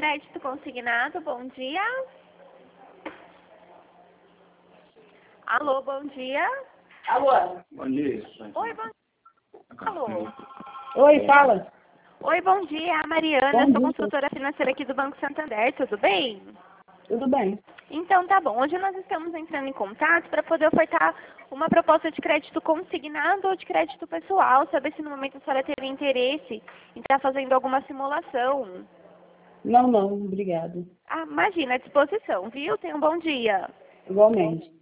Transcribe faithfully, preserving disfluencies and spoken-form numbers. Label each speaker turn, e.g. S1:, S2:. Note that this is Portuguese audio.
S1: Crédito consignado, bom dia. Alô, bom dia.
S2: Alô?
S3: Bom dia.
S1: Oi, bom Alô.
S2: Oi, fala.
S1: Oi, bom dia. A Mariana,
S2: Bom
S1: eu sou
S2: dia.
S1: consultora financeira aqui do Banco Santander, tudo bem?
S2: Tudo bem.
S1: Então tá bom. Hoje nós estamos entrando em contato para poder ofertar uma proposta de crédito consignado ou de crédito pessoal, saber se no momento a senhora teria interesse em estar fazendo alguma simulação.
S2: Não, não, obrigado.
S1: Ah, imagina, à disposição, viu? Tenha um bom dia.
S2: Igualmente.